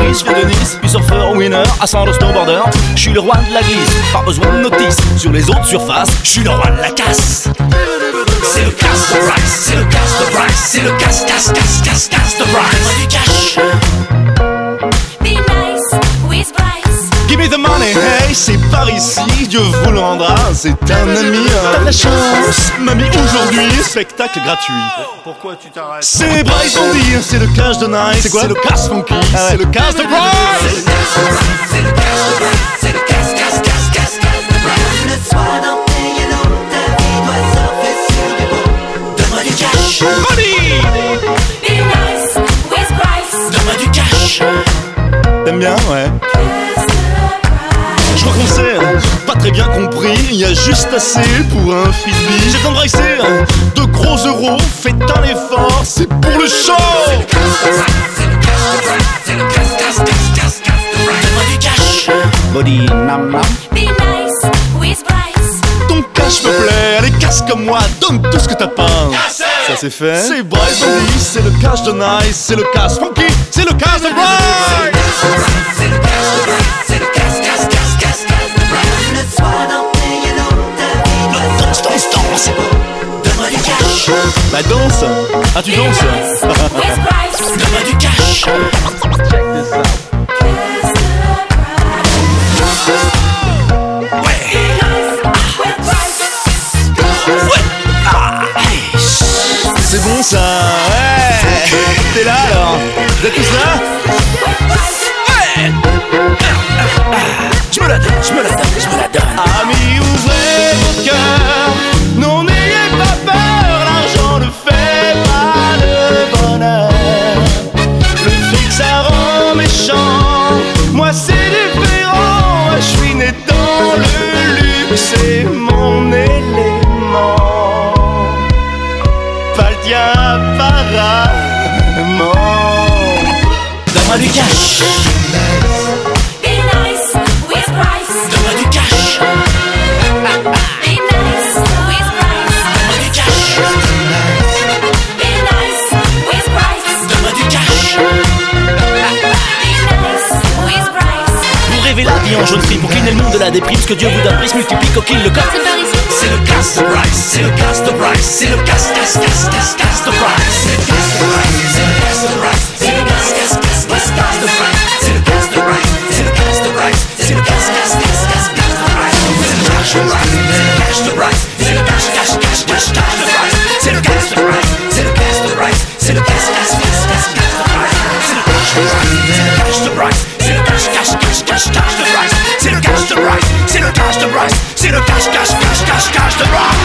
je viens de Nice, puis surfeur winner, ascendant snowboarder. Je suis le roi de la glisse, pas besoin de notice. Sur les autres surfaces, je suis le roi de la casse. C'est le casse de Bryce, c'est le casse de Bryce, c'est le casse de Bryce. Du cash. Be nice with Bryce. Give me the money, hey, c'est par ici, Dieu vous le rendra, c'est un ami. T'as de la chance, mamie, aujourd'hui, spectacle gratuit. Pourquoi tu t'arrêtes? C'est Bryce Fondy, c'est le cash de Nice. C'est quoi? C'est le cash funky, c'est le cash de Bryce. C'est le cash de Bryce. C'est le cash de Bryce. Le soir dans tes yellow, ta vie doit surfer sur des beaux. Donne-moi du cash. Money! Be nice with Bryce. Donne-moi du cash. T'aimes bien, ouais? Je crois qu'on s'est pas très bien compris. Il y a juste assez pour un frisbee. J'ai besoin de Brycer de gros euros. Faites un effort, c'est pour le show. C'est le cash de Bryce. C'est le cash de Bryce. Donne-moi du cash. Body nam nam. Be nice with Bryce. Ton cash me plaît, allez casse comme moi, donne tout ce que t'as pas. Ça c'est fait. C'est Bryce Fondy, c'est le cash de Nice, c'est le cash funky, c'est le cash de Bryce. C'est le cash de Bryce. C'est le cash de Bryce. Le soir dans tes yellow, ta vie doit Danse. Donne-moi du cash. Bah danse. Ah tu Be danses. nice with Bryce. Donne-moi du cash. Check this out. C'est bon ça, ouais. T'es là alors? Vous êtes tous là? Ouais. Je me la donne. Amis, ouvrez vos cœurs. Non, n'ayez pas peur. L'argent ne fait pas le bonheur. Le fric ça rend méchant. Moi c'est différent. Je suis né dans le luxe, c'est mon élément. Pas le tien apparemment. Donne-moi du cash. Be nice with Bryce. Donne-moi du cash. Be nice with Bryce. Donne-moi du cash. Be nice with Bryce. Donne-moi du cash. Be nice with Bryce. Pour rêver la vie en jaune fille, pour cleaner le monde de la déprime, ce que Dieu vous donne, Brice multiplie, coquille le corps. C'est par ici. C'est le casse de Bryce, c'est le casse de Bryce, c'est le casse de Bryce, c'est le casse de Bryce, c'est le casse de Bryce, c'est le casse de Bryce, c'est le casse de Bryce, c'est le casse de Bryce, c'est le casse de Bryce, c'est le cash de Bryce, c'est le cash de Bryce, c'est le cash de Bryce, c'est le cash de Bryce, c'est le cash de Bryce, c'est le cash de Bryce, c'est le cash de Bryce, c'est le cash de Bryce, c'est le cash de Bryce, c'est le cash de Bryce, c'est le cash de Bryce.